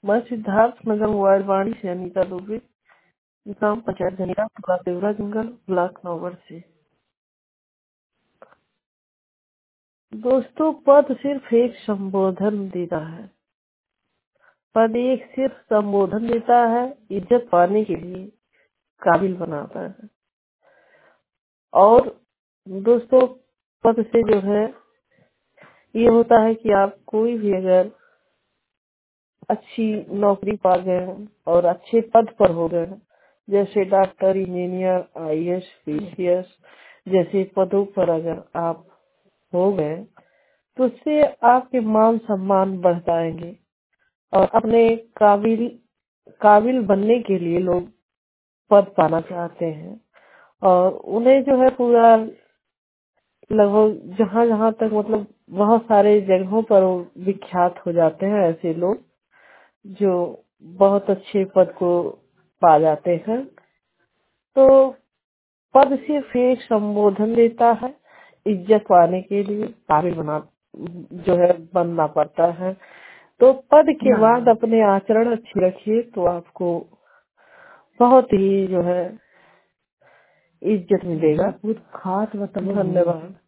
मैं सिद्धार्थ नगर वाड़वाड़ी से अनीता दुबे, ग्राम पंचायत धनिया, देवरा जंगल, ब्लॉक नौगढ़ से। दोस्तों, पद सिर्फ एक संबोधन देता है। पद एक सिर्फ संबोधन देता है, इज्जत पाने के लिए काबिल बनाता है। और दोस्तों, पद से जो है ये होता है कि आप कोई भी अगर अच्छी नौकरी पा गए और अच्छे पद पर हो गए, जैसे डॉक्टर, इंजीनियर, आईएएस, पीसीएस जैसे पदों पर अगर आप हो गए तो उससे आपके मान सम्मान बढ़ जाएंगे और अपने काबिल बनने के लिए लोग पद पाना चाहते हैं और उन्हें जो है पूरा लगभग जहाँ जहाँ तक मतलब बहुत सारे जगहों पर वो विख्यात हो जाते हैं। ऐसे लोग जो बहुत अच्छे पद को पा जाते हैं। तो पद सिर्फ एक संबोधन देता है, इज्जत पाने के लिए काबिल जो है बनना पड़ता है। तो पद के बाद अपने आचरण अच्छी रखिए तो आपको बहुत ही जो है इज्जत मिलेगा। खास मतलब धन्यवाद।